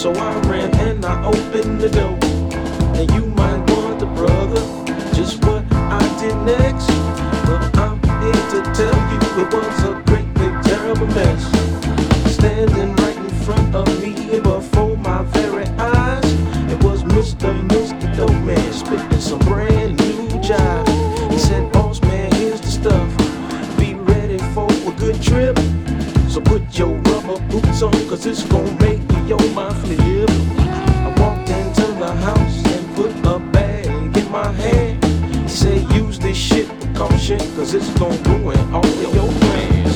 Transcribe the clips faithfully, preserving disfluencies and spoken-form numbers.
So I ran and I opened the door. And you might wonder, brother, just what I did next. Well, I'm here to tell you it was a great big terrible mess. Standing right in front of me before my very eyes, it was Mister Mister Dope Man spitting some brand new jive. He said, boss man, here's the stuff. Be ready for a good trip. So put your rubber boots on, cause it's gon' make your mind flip. I walked into the house and put a bag in my hand. He said, use this shit with caution, cause it's gon' ruin all of your plans.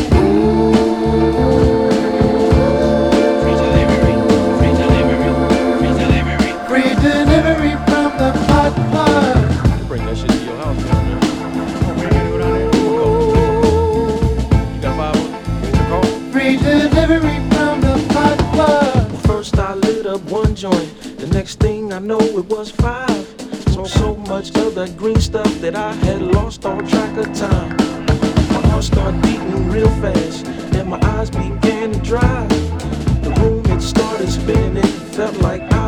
Free delivery, free delivery, free delivery. Free delivery from the Hot Plug. Bring that shit to your house, man. Come on, man. You go down there. You got five on? What's your call? Free delivery from the Hot Plug. First I lit up one joint, the next thing I know it was five. So, so much of that green stuff that I had lost all track of time. My heart started beating real fast, and my eyes began to dry. The room it started spinning, felt like I